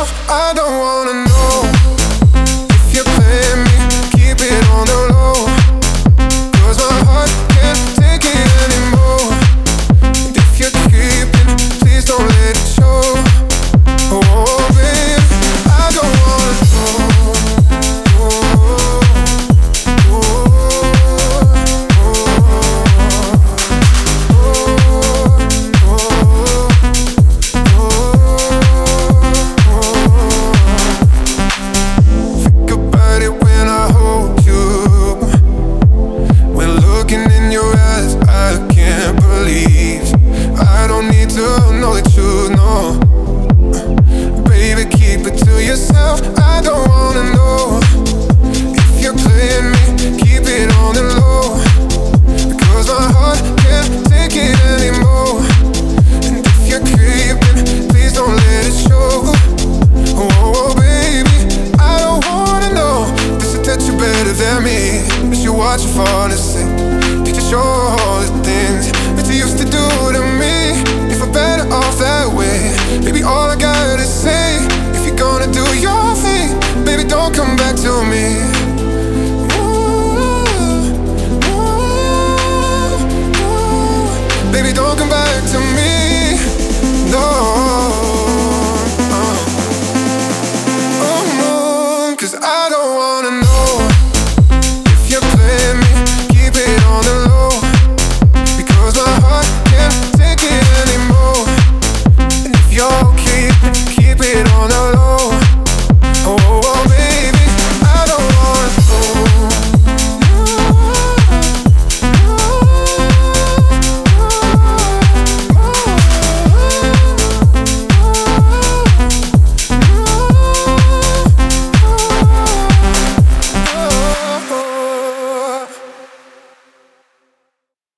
yourself. I don't wanna know if you're playing me. Keep it on the low, 'cause my heart can't take it anymore. And if you're creeping, please don't let it show. Oh baby, I don't wanna know. Yourself, I don't wanna know if you're playing me. Keep it on the low, because my heart can't take it anymore. And if you're creeping, please don't let it show.